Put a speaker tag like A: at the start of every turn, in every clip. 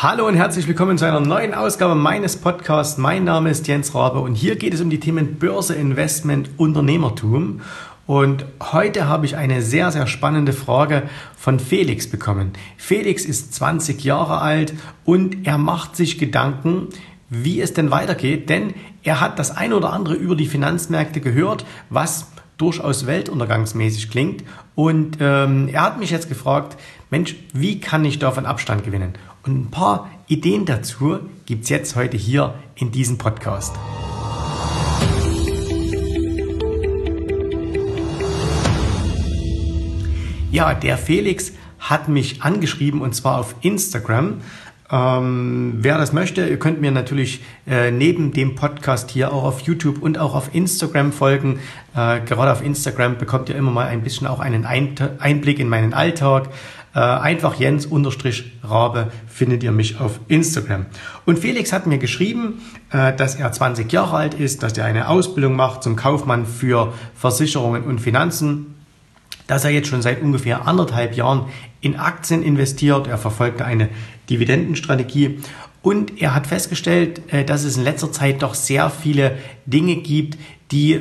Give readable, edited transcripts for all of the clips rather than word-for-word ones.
A: Hallo und herzlich willkommen zu einer neuen Ausgabe meines Podcasts. Mein Name ist Jens Rabe und hier geht es um die Themen Börse, Investment, Unternehmertum. Und heute habe ich eine sehr, sehr spannende Frage von Felix bekommen. Felix ist 20 Jahre alt und er macht sich Gedanken, wie es denn weitergeht, denn er hat das ein oder andere über die Finanzmärkte gehört, was durchaus weltuntergangsmäßig klingt. Und er hat mich jetzt gefragt, Mensch, wie kann ich davon Abstand gewinnen? Und ein paar Ideen dazu gibt es jetzt heute hier in diesem Podcast. Ja, der Felix hat mich angeschrieben und zwar auf Instagram. Wer das möchte, ihr könnt mir natürlich neben dem Podcast hier auch auf YouTube und auch auf Instagram folgen. Gerade auf Instagram bekommt ihr immer mal ein bisschen auch einen Einblick in meinen Alltag. Einfach Jens_Rabe findet ihr mich auf Instagram. Und Felix hat mir geschrieben, dass er 20 Jahre alt ist, dass er eine Ausbildung macht zum Kaufmann für Versicherungen und Finanzen, dass er jetzt schon seit ungefähr 1,5 Jahren in Aktien investiert. Er verfolgt eine Dividendenstrategie und er hat festgestellt, dass es in letzter Zeit doch sehr viele Dinge gibt, die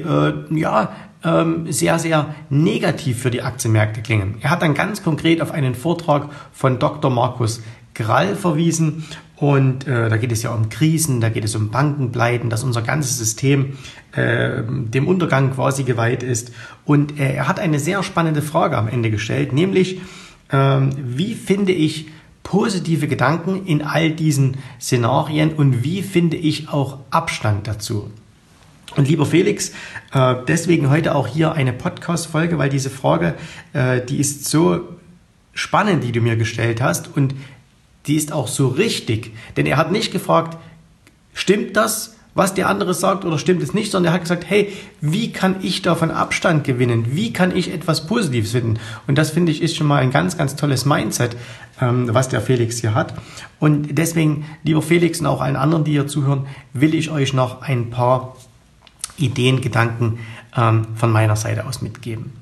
A: sehr, sehr negativ für die Aktienmärkte klingen. Er hat dann ganz konkret auf einen Vortrag von Dr. Markus Grall verwiesen und da geht es ja um Krisen, da geht es um Bankenpleiten, dass unser ganzes System dem Untergang quasi geweiht ist. Und er hat eine sehr spannende Frage am Ende gestellt, nämlich wie finde ich positive Gedanken in all diesen Szenarien und wie finde ich auch Abstand dazu? Und lieber Felix, deswegen heute auch hier eine Podcast-Folge, weil diese Frage, die ist so spannend, die du mir gestellt hast und die ist auch so richtig. Denn er hat nicht gefragt, stimmt das, was der andere sagt oder stimmt es nicht, sondern er hat gesagt, hey, wie kann ich davon Abstand gewinnen? Wie kann ich etwas Positives finden? Und das finde ich ist schon mal ein ganz, ganz tolles Mindset, was der Felix hier hat. Und deswegen, lieber Felix und auch allen anderen, die hier zuhören, will ich euch noch ein paar Ideen, Gedanken von meiner Seite aus mitgeben.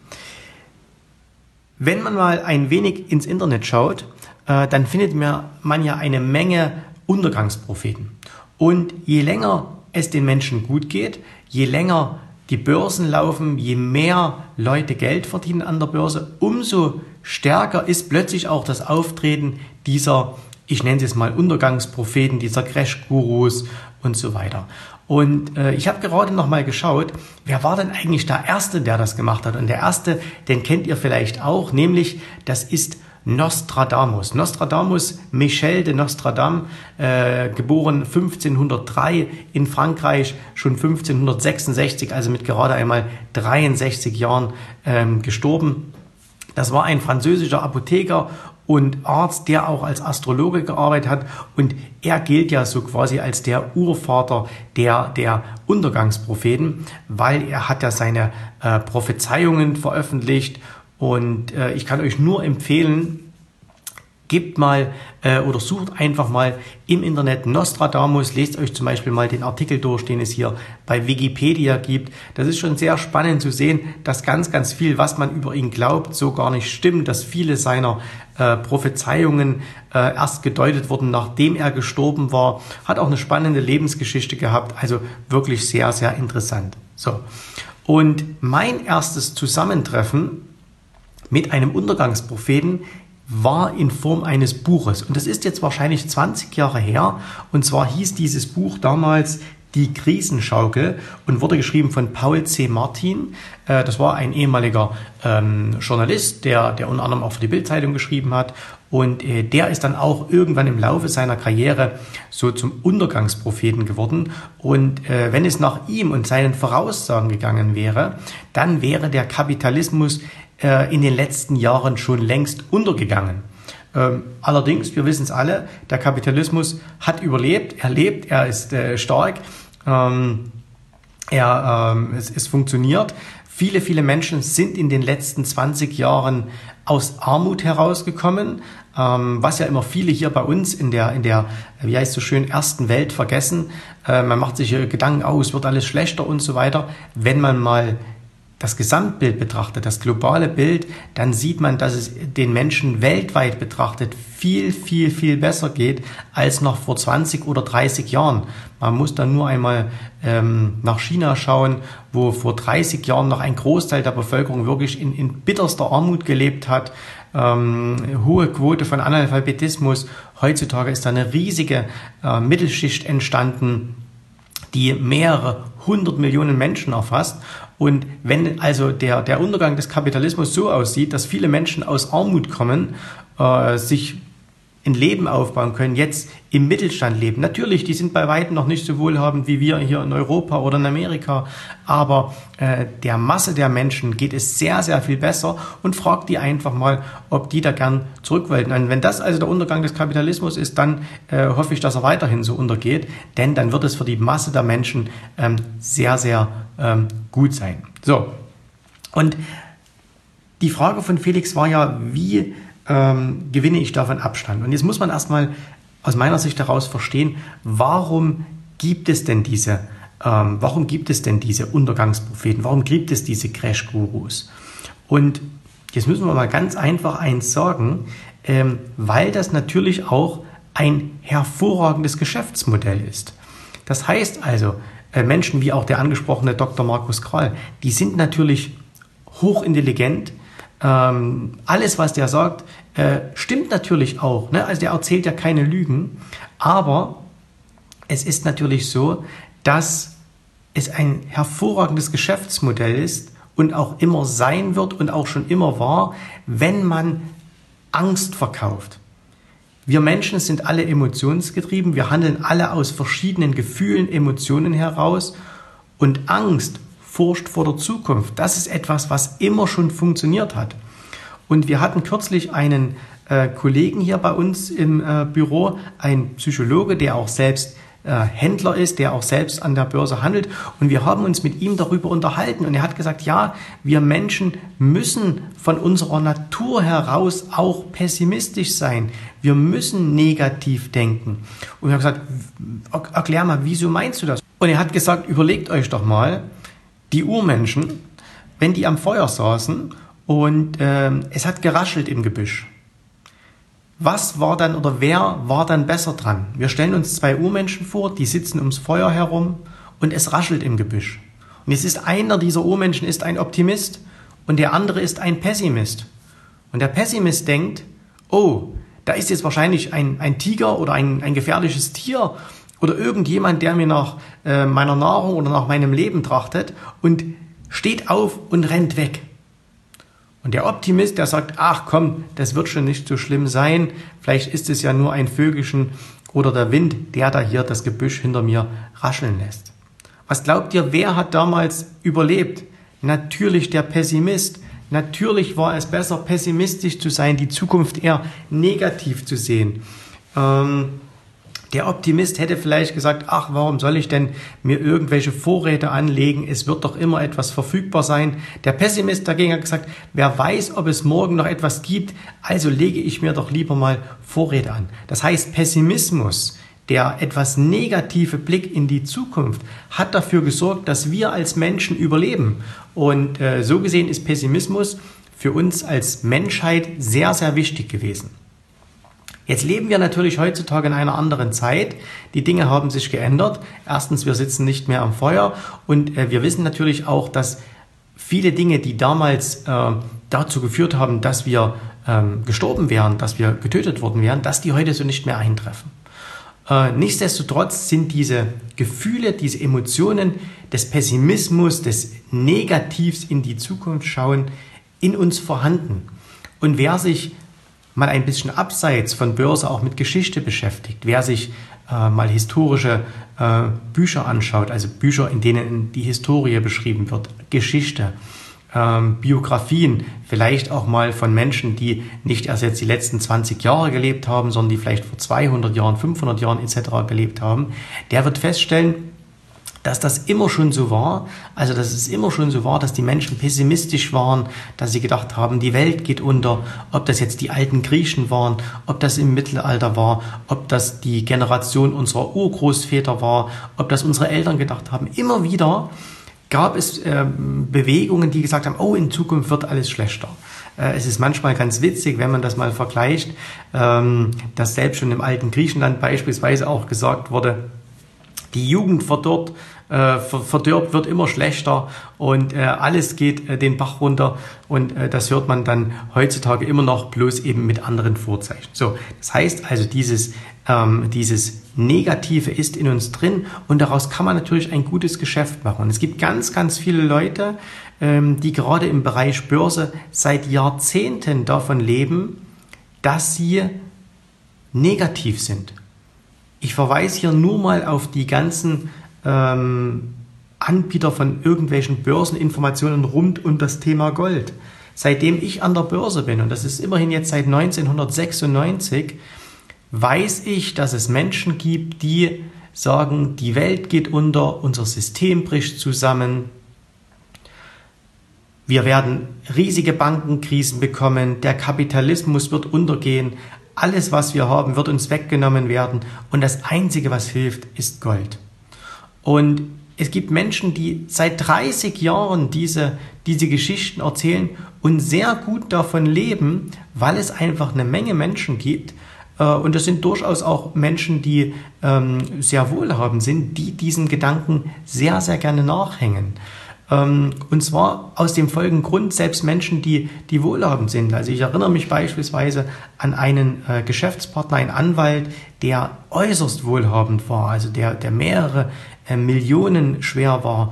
A: Wenn man mal ein wenig ins Internet schaut, dann findet man ja eine Menge Untergangspropheten. Und je länger es den Menschen gut geht, je länger die Börsen laufen, je mehr Leute Geld verdienen an der Börse, umso stärker ist plötzlich auch das Auftreten dieser, ich nenne es jetzt mal Untergangspropheten, dieser Crash-Gurus und so weiter. Und ich habe gerade noch mal geschaut, wer war denn eigentlich der Erste, der das gemacht hat? Und der Erste, den kennt ihr vielleicht auch, nämlich das ist Nostradamus. Nostradamus, Michel de Nostradam, geboren 1503 in Frankreich, schon 1566, also mit gerade einmal 63 Jahren gestorben. Das war ein französischer Apotheker und Arzt, der auch als Astrologe gearbeitet hat. Und er gilt ja so quasi als der Urvater der Untergangspropheten, weil er hat ja seine Prophezeiungen veröffentlicht. Und ich kann euch nur empfehlen, gebt mal oder sucht einfach mal im Internet Nostradamus, lest euch zum Beispiel mal den Artikel durch, den es hier bei Wikipedia gibt. Das ist schon sehr spannend zu sehen, dass ganz, ganz viel, was man über ihn glaubt, so gar nicht stimmt, dass viele seiner Prophezeiungen erst gedeutet wurden, nachdem er gestorben war. Hat auch eine spannende Lebensgeschichte gehabt, also wirklich sehr, sehr interessant. So. Und mein erstes Zusammentreffen mit einem Untergangspropheten war in Form eines Buches. Und das ist jetzt wahrscheinlich 20 Jahre her. Und zwar hieß dieses Buch damals Die Krisenschaukel und wurde geschrieben von Paul C. Martin. Das war ein ehemaliger Journalist, der unter anderem auch für die Bild-Zeitung geschrieben hat. Und der ist dann auch irgendwann im Laufe seiner Karriere so zum Untergangspropheten geworden. Und wenn es nach ihm und seinen Voraussagen gegangen wäre, dann wäre der Kapitalismus in den letzten Jahren schon längst untergegangen. Allerdings, wir wissen es alle, der Kapitalismus hat überlebt, er lebt, er ist stark, es funktioniert. Viele, viele Menschen sind in den letzten 20 Jahren aus Armut herausgekommen, was ja immer viele hier bei uns in der, wie heißt es so schön, ersten Welt vergessen. Man macht sich Gedanken, es wird alles schlechter und so weiter. Wenn man mal das Gesamtbild betrachtet, das globale Bild, dann sieht man, dass es den Menschen weltweit betrachtet viel, viel, viel besser geht als noch vor 20 oder 30 Jahren. Man muss dann nur einmal nach China schauen, wo vor 30 Jahren noch ein Großteil der Bevölkerung wirklich in bitterster Armut gelebt hat, hohe Quote von Analphabetismus. Heutzutage ist da eine riesige Mittelschicht entstanden, die mehrere 100 Millionen Menschen erfasst. Und wenn also der Untergang des Kapitalismus so aussieht, dass viele Menschen aus Armut kommen, sich ein Leben aufbauen können, jetzt im Mittelstand leben. Natürlich, die sind bei weitem noch nicht so wohlhabend wie wir hier in Europa oder in Amerika, aber der Masse der Menschen geht es sehr, sehr viel besser und fragt die einfach mal, ob die da gern zurück wollten. Und wenn das also der Untergang des Kapitalismus ist, dann hoffe ich, dass er weiterhin so untergeht, denn dann wird es für die Masse der Menschen sehr, sehr gut sein. So, und die Frage von Felix war ja, wie gewinne ich davon Abstand? Und jetzt muss man erstmal aus meiner Sicht daraus verstehen, warum gibt es denn diese Untergangspropheten? Warum gibt es diese Crash-Gurus? Und jetzt müssen wir mal ganz einfach eins sagen, weil das natürlich auch ein hervorragendes Geschäftsmodell ist. Das heißt also, Menschen wie auch der angesprochene Dr. Markus Krall, die sind natürlich hochintelligent. Alles, was der sagt, stimmt natürlich auch. Ne? Also der erzählt ja keine Lügen. Aber es ist natürlich so, dass es ein hervorragendes Geschäftsmodell ist und auch immer sein wird und auch schon immer war, wenn man Angst verkauft. Wir Menschen sind alle emotionsgetrieben. Wir handeln alle aus verschiedenen Gefühlen, Emotionen heraus. Und Angst forscht vor der Zukunft. Das ist etwas, was immer schon funktioniert hat. Und wir hatten kürzlich einen Kollegen hier bei uns im Büro, ein Psychologe, der auch selbst Händler ist, der auch selbst an der Börse handelt. Und wir haben uns mit ihm darüber unterhalten. Und er hat gesagt, ja, wir Menschen müssen von unserer Natur heraus auch pessimistisch sein. Wir müssen negativ denken. Und ich habe gesagt, erklär mal, wieso meinst du das? Und er hat gesagt, überlegt euch doch mal, die Urmenschen, wenn die am Feuer saßen und es hat geraschelt im Gebüsch. Was war dann oder wer war dann besser dran? Wir stellen uns zwei Urmenschen vor, die sitzen ums Feuer herum und es raschelt im Gebüsch. Und jetzt ist einer dieser Urmenschen ist ein Optimist und der andere ist ein Pessimist. Und der Pessimist denkt, oh, da ist jetzt wahrscheinlich ein Tiger oder ein gefährliches Tier oder irgendjemand, der mir nach meiner Nahrung oder nach meinem Leben trachtet und steht auf und rennt weg. Und der Optimist, der sagt, ach komm, das wird schon nicht so schlimm sein, vielleicht ist es ja nur ein Vögelchen oder der Wind, der da hier das Gebüsch hinter mir rascheln lässt. Was glaubt ihr, wer hat damals überlebt? Natürlich der Pessimist. Natürlich war es besser, pessimistisch zu sein, die Zukunft eher negativ zu sehen. Der Optimist hätte vielleicht gesagt, ach, warum soll ich denn mir irgendwelche Vorräte anlegen? Es wird doch immer etwas verfügbar sein. Der Pessimist dagegen hat gesagt, wer weiß, ob es morgen noch etwas gibt, also lege ich mir doch lieber mal Vorräte an. Das heißt, Pessimismus, der etwas negative Blick in die Zukunft, hat dafür gesorgt, dass wir als Menschen überleben. Und so gesehen ist Pessimismus für uns als Menschheit sehr, sehr wichtig gewesen. Jetzt leben wir natürlich heutzutage in einer anderen Zeit. Die Dinge haben sich geändert. Erstens, wir sitzen nicht mehr am Feuer und wir wissen natürlich auch, dass viele Dinge, die damals dazu geführt haben, dass wir gestorben wären, dass wir getötet worden wären, dass die heute so nicht mehr eintreffen. Nichtsdestotrotz sind diese Gefühle, diese Emotionen des Pessimismus, des Negativs in die Zukunft schauen, in uns vorhanden. Und wer sich mal ein bisschen abseits von Börse auch mit Geschichte beschäftigt, wer sich mal historische Bücher anschaut, also Bücher, in denen die Historie beschrieben wird, Geschichte, Biografien, vielleicht auch mal von Menschen, die nicht erst jetzt die letzten 20 Jahre gelebt haben, sondern die vielleicht vor 200 Jahren, 500 Jahren etc. gelebt haben, der wird feststellen, dass das immer schon so war, also dass es immer schon so war, dass die Menschen pessimistisch waren, dass sie gedacht haben, die Welt geht unter, ob das jetzt die alten Griechen waren, ob das im Mittelalter war, ob das die Generation unserer Urgroßväter war, ob das unsere Eltern gedacht haben. Immer wieder gab es Bewegungen, die gesagt haben, oh, in Zukunft wird alles schlechter. Es ist manchmal ganz witzig, wenn man das mal vergleicht, dass selbst schon im alten Griechenland beispielsweise auch gesagt wurde, die Jugend verdirbt, wird immer schlechter und alles geht den Bach runter und das hört man dann heutzutage immer noch, bloß eben mit anderen Vorzeichen. So, das heißt also, dieses Negative ist in uns drin und daraus kann man natürlich ein gutes Geschäft machen. Und es gibt ganz, ganz viele Leute, die gerade im Bereich Börse seit Jahrzehnten davon leben, dass sie negativ sind. Ich verweise hier nur mal auf die ganzen Anbieter von irgendwelchen Börseninformationen rund um das Thema Gold. Seitdem ich an der Börse bin, und das ist immerhin jetzt seit 1996, weiß ich, dass es Menschen gibt, die sagen, die Welt geht unter, unser System bricht zusammen, wir werden riesige Bankenkrisen bekommen, der Kapitalismus wird untergehen, alles, was wir haben, wird uns weggenommen werden und das Einzige, was hilft, ist Gold. Und es gibt Menschen, die seit 30 Jahren diese Geschichten erzählen und sehr gut davon leben, weil es einfach eine Menge Menschen gibt, und das sind durchaus auch Menschen, die sehr wohlhabend sind, die diesen Gedanken sehr, sehr gerne nachhängen. Und zwar aus dem folgenden Grund, selbst Menschen, die wohlhabend sind. Also ich erinnere mich beispielsweise an einen Geschäftspartner, einen Anwalt, der äußerst wohlhabend war, also der mehrere Millionen schwer war,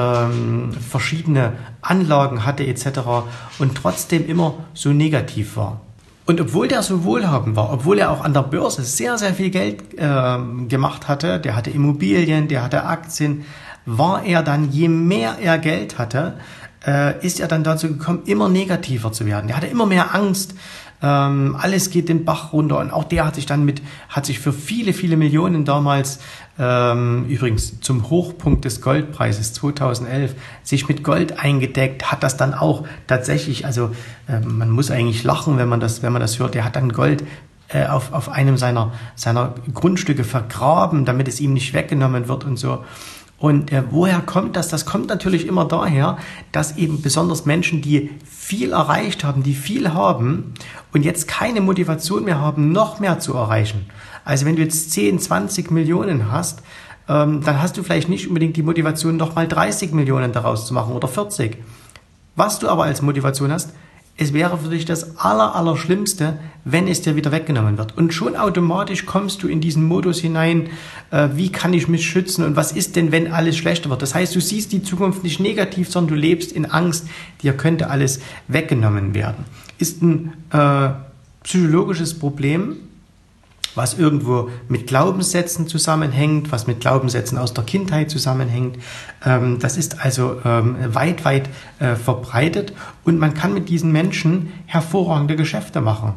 A: verschiedene Anlagen hatte etc. und trotzdem immer so negativ war. Und obwohl der so wohlhabend war, obwohl er auch an der Börse sehr, sehr viel Geld gemacht hatte, der hatte Immobilien, der hatte Aktien, war er dann, je mehr er Geld hatte, ist er dann dazu gekommen, immer negativer zu werden. Er hatte immer mehr Angst, alles geht den Bach runter und auch der hat sich für viele, viele Millionen damals, übrigens zum Hochpunkt des Goldpreises 2011, sich mit Gold eingedeckt, hat das dann auch tatsächlich, also man muss eigentlich lachen, wenn man das hört, der hat dann Gold auf einem seiner Grundstücke vergraben, damit es ihm nicht weggenommen wird und so. Und woher kommt das? Das kommt natürlich immer daher, dass eben besonders Menschen, die viel erreicht haben, die viel haben und jetzt keine Motivation mehr haben, noch mehr zu erreichen. Also wenn du jetzt 10, 20 Millionen hast, dann hast du vielleicht nicht unbedingt die Motivation, noch mal 30 Millionen daraus zu machen oder 40. Was du aber als Motivation hast, es wäre für dich das Allerschlimmste, wenn es dir wieder weggenommen wird. Und schon automatisch kommst du in diesen Modus hinein, wie kann ich mich schützen und was ist denn, wenn alles schlechter wird. Das heißt, du siehst die Zukunft nicht negativ, sondern du lebst in Angst, dir könnte alles weggenommen werden. Ist ein psychologisches Problem, was irgendwo mit Glaubenssätzen zusammenhängt, was mit Glaubenssätzen aus der Kindheit zusammenhängt. Das ist also weit verbreitet und man kann mit diesen Menschen hervorragende Geschäfte machen,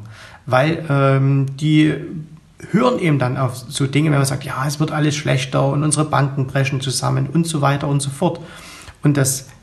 A: weil die hören eben dann auf so Dinge, wenn man sagt, ja, es wird alles schlechter und unsere Banken brechen zusammen und so weiter und so fort. Und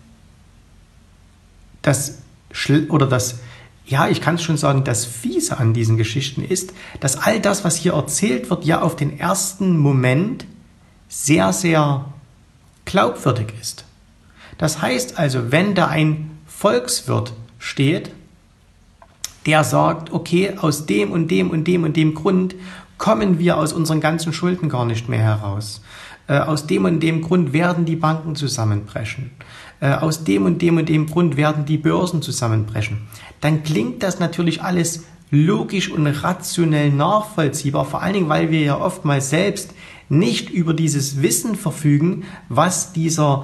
A: ja, ich kann es schon sagen, das Fiese an diesen Geschichten ist, dass all das, was hier erzählt wird, ja auf den ersten Moment sehr, sehr glaubwürdig ist. Das heißt also, wenn da ein Volkswirt steht, der sagt, okay, aus dem und dem und dem und dem Grund kommen wir aus unseren ganzen Schulden gar nicht mehr heraus. Aus dem und dem Grund werden die Banken zusammenbrechen. Aus dem und dem und dem Grund werden die Börsen zusammenbrechen. Dann klingt das natürlich alles logisch und rationell nachvollziehbar, vor allen Dingen, weil wir ja oftmals selbst nicht über dieses Wissen verfügen, was dieser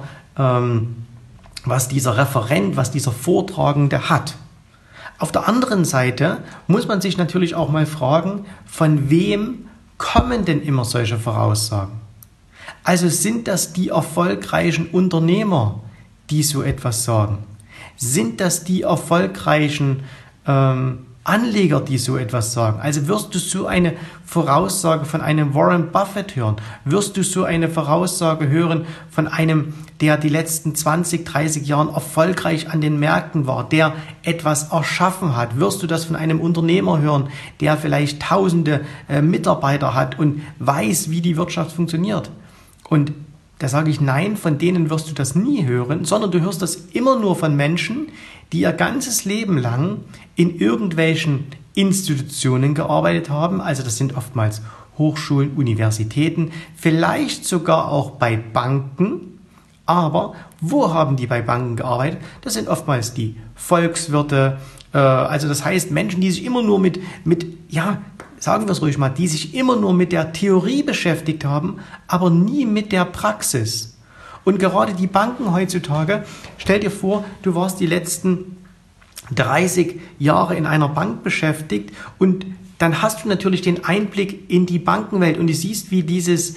A: Referent, was dieser Vortragende hat. Auf der anderen Seite muss man sich natürlich auch mal fragen, von wem kommen denn immer solche Voraussagen? Also sind das die erfolgreichen Unternehmer, die so etwas sagen? Sind das die erfolgreichen Anleger, die so etwas sagen? Also wirst du so eine Voraussage von einem Warren Buffett hören? Wirst du so eine Voraussage hören von einem, der die letzten 20, 30 Jahren erfolgreich an den Märkten war, der etwas erschaffen hat? Wirst du das von einem Unternehmer hören, der vielleicht tausende Mitarbeiter hat und weiß, wie die Wirtschaft funktioniert? Und Da sage ich nein, von denen wirst du das nie hören, sondern du hörst das immer nur von Menschen, die ihr ganzes Leben lang in irgendwelchen Institutionen gearbeitet haben. Also das sind oftmals Hochschulen, Universitäten, vielleicht sogar auch bei Banken. Aber wo haben die bei Banken gearbeitet? Das sind oftmals die Volkswirte. Also das heißt Menschen, die sich immer nur sagen wir es ruhig mal, die sich immer nur mit der Theorie beschäftigt haben, aber nie mit der Praxis. Und gerade die Banken heutzutage, stell dir vor, du warst die letzten 30 Jahre in einer Bank beschäftigt und dann hast du natürlich den Einblick in die Bankenwelt und du siehst, wie dieses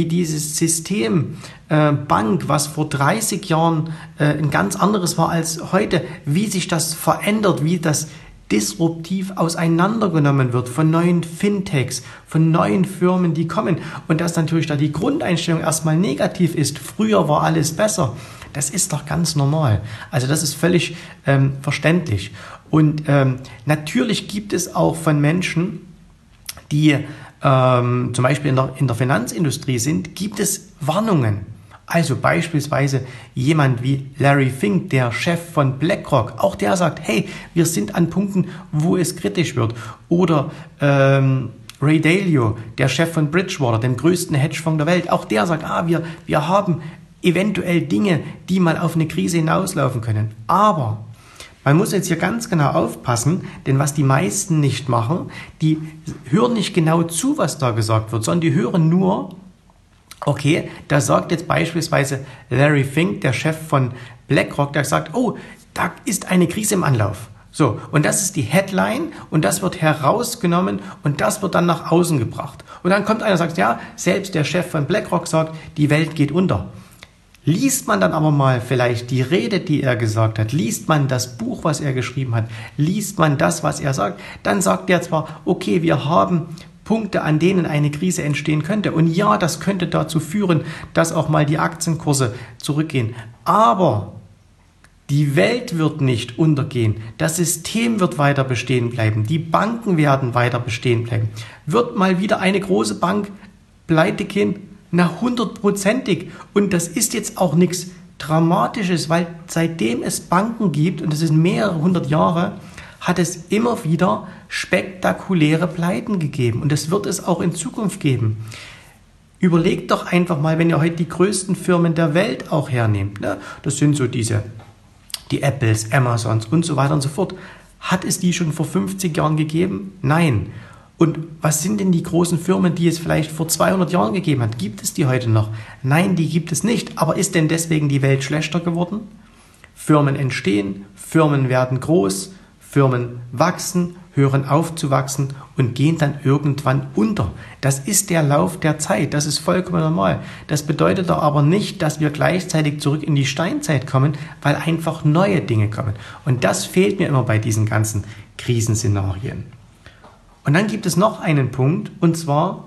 A: System Bank, was vor 30 Jahren ein ganz anderes war als heute, wie sich das verändert, wie das disruptiv auseinandergenommen wird von neuen Fintechs, von neuen Firmen, die kommen. Und dass natürlich da die Grundeinstellung erstmal negativ ist. Früher war alles besser. Das ist doch ganz normal. Also das ist völlig verständlich. Und natürlich gibt es auch von Menschen, die zum Beispiel in der Finanzindustrie sind, gibt es Warnungen. Also beispielsweise jemand wie Larry Fink, der Chef von BlackRock, auch der sagt, hey, wir sind an Punkten, wo es kritisch wird. Oder Ray Dalio, der Chef von Bridgewater, dem größten Hedgefonds der Welt, auch der sagt, wir haben eventuell Dinge, die mal auf eine Krise hinauslaufen können. Aber man muss jetzt hier ganz genau aufpassen, denn was die meisten nicht machen, die hören nicht genau zu, was da gesagt wird, sondern die hören nur, okay, da sagt jetzt beispielsweise Larry Fink, der Chef von BlackRock, der sagt, oh, da ist eine Krise im Anlauf. So, und das ist die Headline und das wird herausgenommen und das wird dann nach außen gebracht. Und dann kommt einer und sagt, ja, selbst der Chef von BlackRock sagt, die Welt geht unter. Liest man dann aber mal vielleicht die Rede, die er gesagt hat, liest man das Buch, was er geschrieben hat, liest man das, was er sagt, dann sagt er zwar, okay, wir haben Punkte, an denen eine Krise entstehen könnte. Und ja, das könnte dazu führen, dass auch mal die Aktienkurse zurückgehen. Aber die Welt wird nicht untergehen. Das System wird weiter bestehen bleiben. Die Banken werden weiter bestehen bleiben. Wird mal wieder eine große Bank pleite gehen? Na, 100%ig. Und das ist jetzt auch nichts Dramatisches, weil seitdem es Banken gibt, und das sind mehrere 100 Jahre, hat es immer wieder spektakuläre Pleiten gegeben. Und das wird es auch in Zukunft geben. Überlegt doch einfach mal, wenn ihr heute die größten Firmen der Welt auch hernehmt. Ne? Das sind so die Apples, Amazons und so weiter und so fort. Hat es die schon vor 50 Jahren gegeben? Nein. Und was sind denn die großen Firmen, die es vielleicht vor 200 Jahren gegeben hat? Gibt es die heute noch? Nein, die gibt es nicht. Aber ist denn deswegen die Welt schlechter geworden? Firmen entstehen, Firmen werden groß, Firmen wachsen, hören auf zu wachsen und gehen dann irgendwann unter. Das ist der Lauf der Zeit, das ist vollkommen normal. Das bedeutet doch aber nicht, dass wir gleichzeitig zurück in die Steinzeit kommen, weil einfach neue Dinge kommen. Und das fehlt mir immer bei diesen ganzen Krisenszenarien. Und dann gibt es noch einen Punkt, und zwar,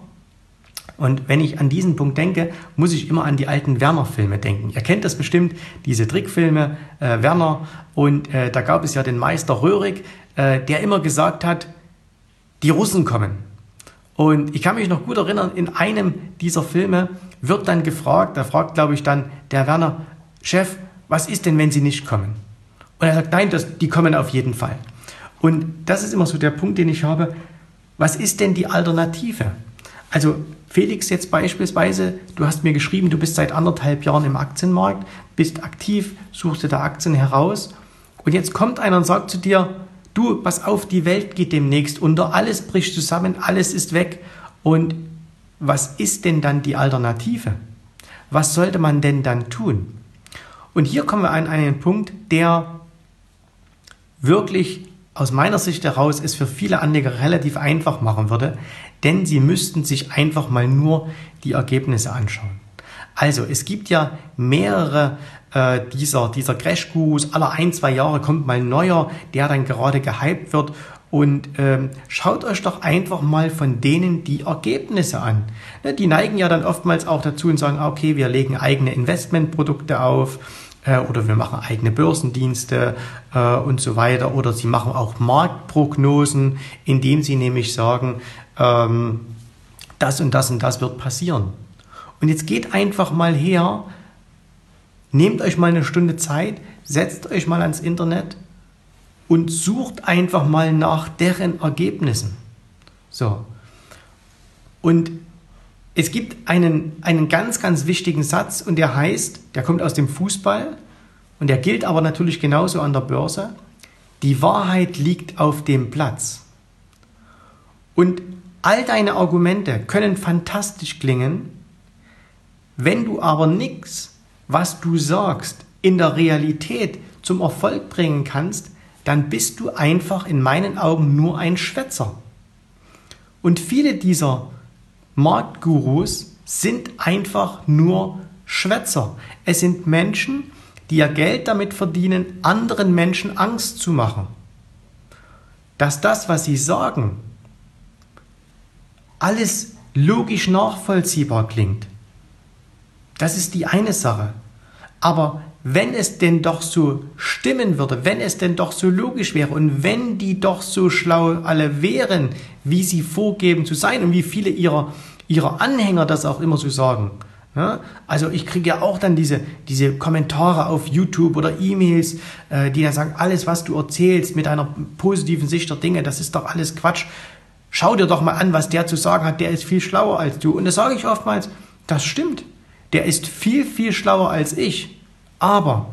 A: und wenn ich an diesen Punkt denke, muss ich immer an die alten Werner-Filme denken. Ihr kennt das bestimmt, diese Trickfilme, Werner, und da gab es ja den Meister Röhrig, der immer gesagt hat, die Russen kommen. Und ich kann mich noch gut erinnern, in einem dieser Filme wird dann gefragt, da fragt, glaube ich, dann der Werner, Chef, was ist denn, wenn sie nicht kommen? Und er sagt, nein, die kommen auf jeden Fall. Und das ist immer so der Punkt, den ich habe, was ist denn die Alternative? Also Felix, jetzt beispielsweise, du hast mir geschrieben, du bist seit 1,5 Jahren im Aktienmarkt, bist aktiv, suchst dir da Aktien heraus und jetzt kommt einer und sagt zu dir, du, pass auf, die Welt geht demnächst unter, alles bricht zusammen, alles ist weg. Und was ist denn dann die Alternative? Was sollte man denn dann tun? Und hier kommen wir an einen Punkt, der wirklich aus meiner Sicht heraus es für viele Anleger relativ einfach machen würde, denn sie müssten sich einfach mal nur die Ergebnisse anschauen. Also es gibt ja mehrere dieser Crash-Gurus, alle 1-2 Jahre kommt mal ein neuer, der dann gerade gehypt wird und schaut euch doch einfach mal von denen die Ergebnisse an. Die neigen ja dann oftmals auch dazu und sagen, okay, wir legen eigene Investmentprodukte auf, oder wir machen eigene Börsendienste und so weiter. Oder sie machen auch Marktprognosen, indem sie nämlich sagen, das und das und das wird passieren. Und jetzt geht einfach mal her, nehmt euch mal eine Stunde Zeit, setzt euch mal ans Internet und sucht einfach mal nach deren Ergebnissen. So. Und es gibt einen ganz, ganz wichtigen Satz und der heißt, der kommt aus dem Fußball und der gilt aber natürlich genauso an der Börse. Die Wahrheit liegt auf dem Platz. Und all deine Argumente können fantastisch klingen, wenn du aber nichts, was du sagst, in der Realität zum Erfolg bringen kannst, dann bist du einfach in meinen Augen nur ein Schwätzer. Und viele dieser Marktgurus sind einfach nur Schwätzer. Es sind Menschen, die ihr Geld damit verdienen, anderen Menschen Angst zu machen. Dass das, was sie sagen, alles logisch nachvollziehbar klingt, das ist die eine Sache. Aber wenn es denn doch so stimmen würde, wenn es denn doch so logisch wäre und wenn die doch so schlau alle wären, wie sie vorgeben zu sein und wie viele ihrer Anhänger das auch immer so sagen. Ja? Also ich kriege ja auch dann diese Kommentare auf YouTube oder E-Mails, die dann sagen, alles was du erzählst mit einer positiven Sicht der Dinge, das ist doch alles Quatsch. Schau dir doch mal an, was der zu sagen hat, der ist viel schlauer als du. Und das sage ich oftmals, das stimmt. Der ist viel, viel schlauer als ich. Aber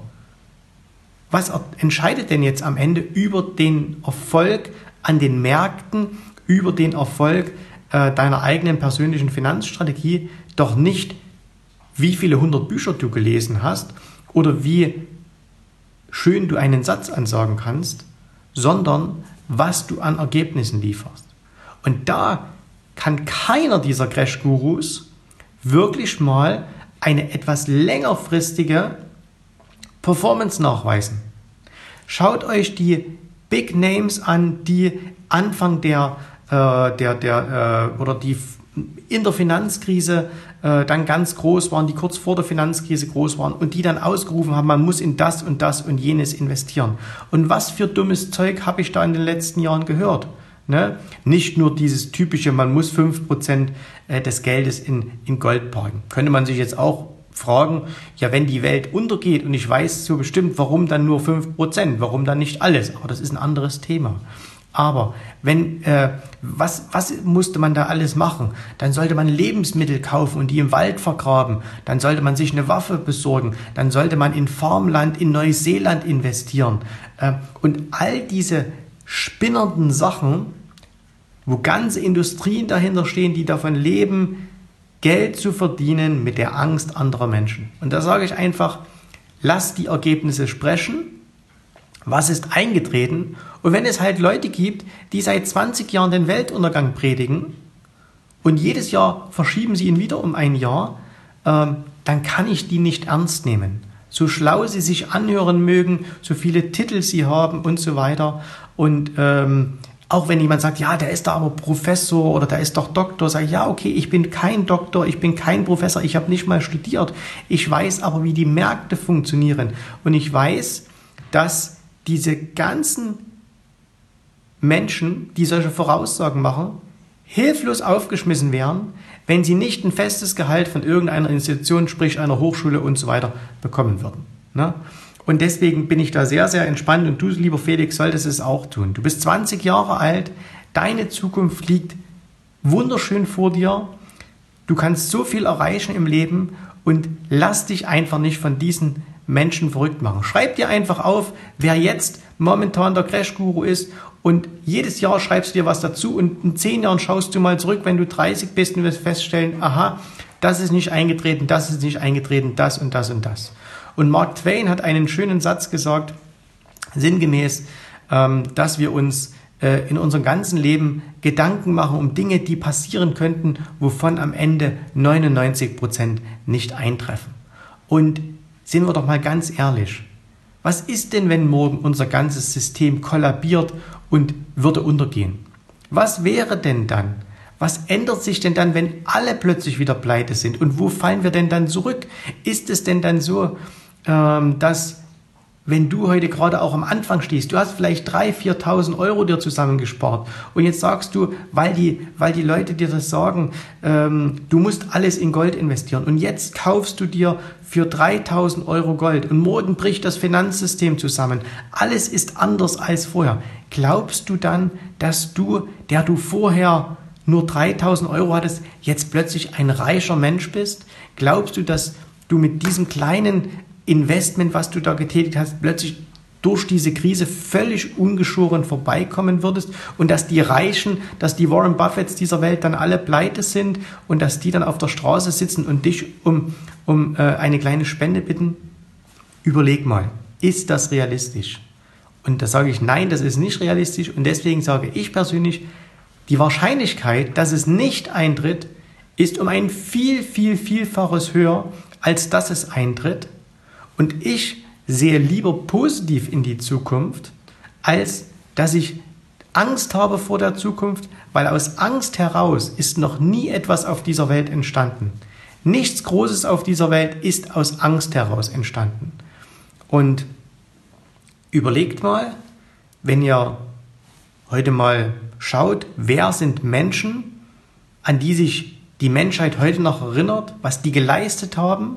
A: was entscheidet denn jetzt am Ende über den Erfolg an den Märkten, über den Erfolg deiner eigenen persönlichen Finanzstrategie? Doch nicht, wie viele 100 Bücher du gelesen hast oder wie schön du einen Satz ansagen kannst, sondern was du an Ergebnissen lieferst. Und da kann keiner dieser Crash-Gurus wirklich mal eine etwas längerfristige Performance nachweisen. Schaut euch die Big Names an, die Anfang oder die in der Finanzkrise dann ganz groß waren, die kurz vor der Finanzkrise groß waren und die dann ausgerufen haben, man muss in das und das und jenes investieren. Und was für dummes Zeug habe ich da in den letzten Jahren gehört? Ne? Nicht nur dieses typische, man muss 5% des Geldes in Gold parken. Könnte man sich jetzt auch fragen, ja, wenn die Welt untergeht und ich weiß so bestimmt, warum dann nur 5%, warum dann nicht alles? Aber das ist ein anderes Thema. Aber was musste man da alles machen? Dann sollte man Lebensmittel kaufen und die im Wald vergraben. Dann sollte man sich eine Waffe besorgen. Dann sollte man in Farmland in Neuseeland investieren. Und all diese spinnernden Sachen, wo ganze Industrien dahinter stehen, die davon leben, Geld zu verdienen mit der Angst anderer Menschen. Und da sage ich einfach, lass die Ergebnisse sprechen. Was ist eingetreten? Und wenn es halt Leute gibt, die seit 20 Jahren den Weltuntergang predigen und jedes Jahr verschieben sie ihn wieder um ein Jahr, dann kann ich die nicht ernst nehmen. So schlau sie sich anhören mögen, so viele Titel sie haben und so weiter. Und auch wenn jemand sagt, ja, der ist da aber Professor oder der ist doch Doktor, sage ich, ja, okay, ich bin kein Doktor, ich bin kein Professor, ich habe nicht mal studiert. Ich weiß aber, wie die Märkte funktionieren. Und ich weiß, dass diese ganzen Menschen, die solche Voraussagen machen, hilflos aufgeschmissen wären, wenn sie nicht ein festes Gehalt von irgendeiner Institution, sprich einer Hochschule und so weiter, bekommen würden. Ne? Und deswegen bin ich da sehr, sehr entspannt und du, lieber Felix, solltest es auch tun. Du bist 20 Jahre alt, deine Zukunft liegt wunderschön vor dir, du kannst so viel erreichen im Leben und lass dich einfach nicht von diesen Menschen verrückt machen. Schreib dir einfach auf, wer jetzt momentan der Crash-Guru ist und jedes Jahr schreibst du dir was dazu und in 10 Jahren schaust du mal zurück, wenn du 30 bist und wirst feststellen, aha, das ist nicht eingetreten, das ist nicht eingetreten, das und das und das. Und Mark Twain hat einen schönen Satz gesagt, sinngemäß, dass wir uns in unserem ganzen Leben Gedanken machen um Dinge, die passieren könnten, wovon am Ende 99% nicht eintreffen. Und sind wir doch mal ganz ehrlich, was ist denn, wenn morgen unser ganzes System kollabiert und würde untergehen? Was wäre denn dann? Was ändert sich denn dann, wenn alle plötzlich wieder pleite sind? Und wo fallen wir denn dann zurück? Ist es denn dann so, dass wenn du heute gerade auch am Anfang stehst, du hast vielleicht 3.000, 4.000 Euro dir zusammengespart und jetzt sagst du, weil die Leute dir das sagen, du musst alles in Gold investieren und jetzt kaufst du dir für 3.000 Euro Gold und morgen bricht das Finanzsystem zusammen. Alles ist anders als vorher. Glaubst du dann, dass du, der du vorher nur 3.000 Euro hattest, jetzt plötzlich ein reicher Mensch bist? Glaubst du, dass du mit diesem kleinen Investment, was du da getätigt hast, plötzlich durch diese Krise völlig ungeschoren vorbeikommen würdest und dass die Reichen, dass die Warren Buffetts dieser Welt dann alle pleite sind und dass die dann auf der Straße sitzen und dich um eine kleine Spende bitten? Überleg mal, ist das realistisch? Und da sage ich, nein, das ist nicht realistisch und deswegen sage ich persönlich, die Wahrscheinlichkeit, dass es nicht eintritt, ist um ein Vielfaches höher, als dass es eintritt. Und ich sehe lieber positiv in die Zukunft, als dass ich Angst habe vor der Zukunft, weil aus Angst heraus ist noch nie etwas auf dieser Welt entstanden. Nichts Großes auf dieser Welt ist aus Angst heraus entstanden. Und überlegt mal, wenn ihr heute mal schaut, wer sind Menschen, an die sich die Menschheit heute noch erinnert, was die geleistet haben?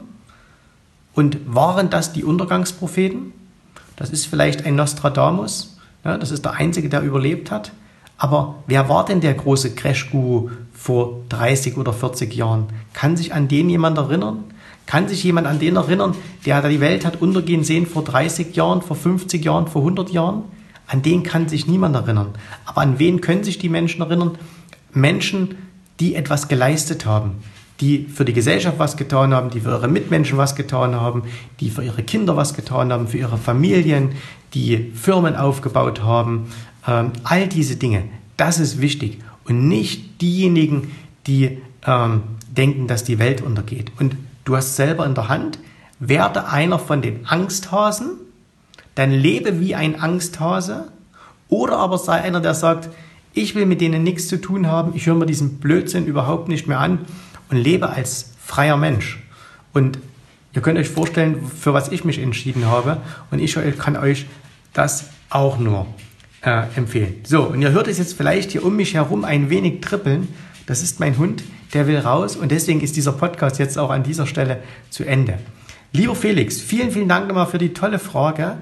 A: Und waren das die Untergangspropheten? Das ist vielleicht ein Nostradamus, ja, das ist der Einzige, der überlebt hat. Aber wer war denn der große Crash-Guru vor 30 oder 40 Jahren? Kann sich an den jemand erinnern? Kann sich jemand an den erinnern, der die Welt hat untergehen sehen vor 30 Jahren, vor 50 Jahren, vor 100 Jahren? An den kann sich niemand erinnern. Aber an wen können sich die Menschen erinnern? Menschen, die etwas geleistet haben, die für die Gesellschaft was getan haben, die für ihre Mitmenschen was getan haben, die für ihre Kinder was getan haben, für ihre Familien, die Firmen aufgebaut haben. All diese Dinge, das ist wichtig. Und nicht diejenigen, die denken, dass die Welt untergeht. Und du hast selber in der Hand, werde einer von den Angsthasen, dann lebe wie ein Angsthase, oder aber sei einer, der sagt, ich will mit denen nichts zu tun haben, ich höre mir diesen Blödsinn überhaupt nicht mehr an und lebe als freier Mensch. Und ihr könnt euch vorstellen, für was ich mich entschieden habe, und ich kann euch das auch nur empfehlen. So, und ihr hört es jetzt vielleicht hier um mich herum ein wenig trippeln. Das ist mein Hund, der will raus, und deswegen ist dieser Podcast jetzt auch an dieser Stelle zu Ende. Lieber Felix, vielen Dank nochmal für die tolle Frage.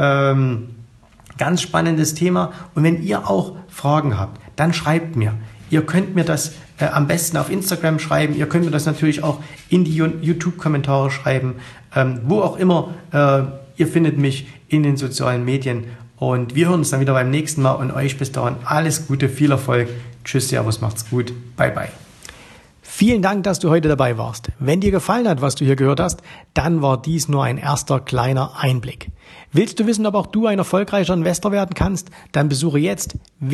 A: Ganz spannendes Thema. Und wenn ihr auch Fragen habt, dann schreibt mir. Ihr könnt mir das am besten auf Instagram schreiben. Ihr könnt mir das natürlich auch in die YouTube-Kommentare schreiben. Wo auch immer. Ihr findet mich in den sozialen Medien. Und wir hören uns dann wieder beim nächsten Mal. Und euch bis dahin alles Gute, viel Erfolg. Tschüss, servus, macht's gut. Bye, bye. Vielen Dank, dass du heute dabei warst. Wenn dir gefallen hat, was du hier gehört hast, dann war dies nur ein erster kleiner Einblick. Willst du wissen, ob auch du ein erfolgreicher Investor werden kannst? Dann besuche jetzt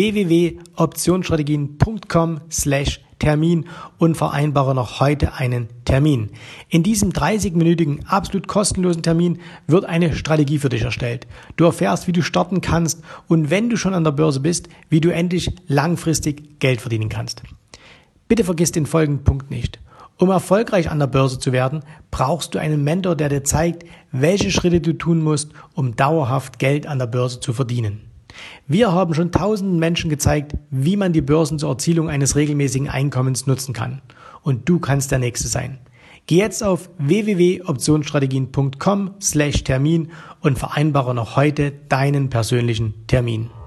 A: www.optionsstrategien.com/Termin und vereinbare noch heute einen Termin. In diesem 30-minütigen, absolut kostenlosen Termin wird eine Strategie für dich erstellt. Du erfährst, wie du starten kannst und wenn du schon an der Börse bist, wie du endlich langfristig Geld verdienen kannst. Bitte vergiss den folgenden Punkt nicht. Um erfolgreich an der Börse zu werden, brauchst du einen Mentor, der dir zeigt, welche Schritte du tun musst, um dauerhaft Geld an der Börse zu verdienen. Wir haben schon tausenden Menschen gezeigt, wie man die Börsen zur Erzielung eines regelmäßigen Einkommens nutzen kann. Und du kannst der Nächste sein. Geh jetzt auf www.optionsstrategien.com/Termin und vereinbare noch heute deinen persönlichen Termin.